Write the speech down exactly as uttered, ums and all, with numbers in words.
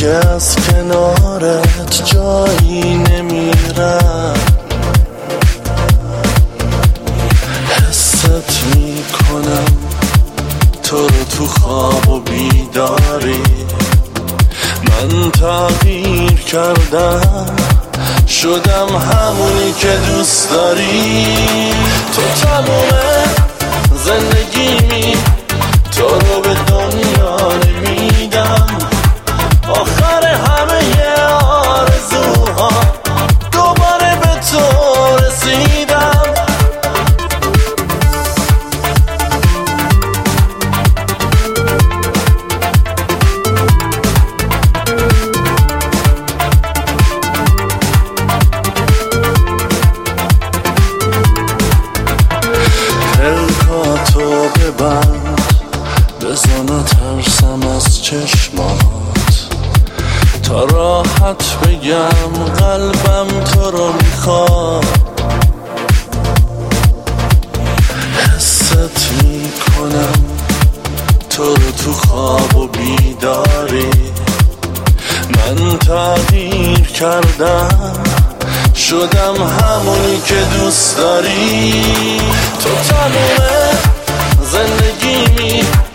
که از کنارت جایی نمیرم، حست میکنم تو رو تو خواب و بیداری. من تغییر کردم شدم همونی که دوست داری. تو تمومه زندگیمی، تو رو به دنیا نمیدم. آخر همه آرزوها دوباره به تو رسیدم. پلکاتو ببند بزن ترسم از چشمات، تا راحت بگم قلبم تو رو میخواد. حست میکنم تو رو تو خواب و بیداری. من تغییر کردم شدم همونی که دوست داری. تو تمومه زندگیمی،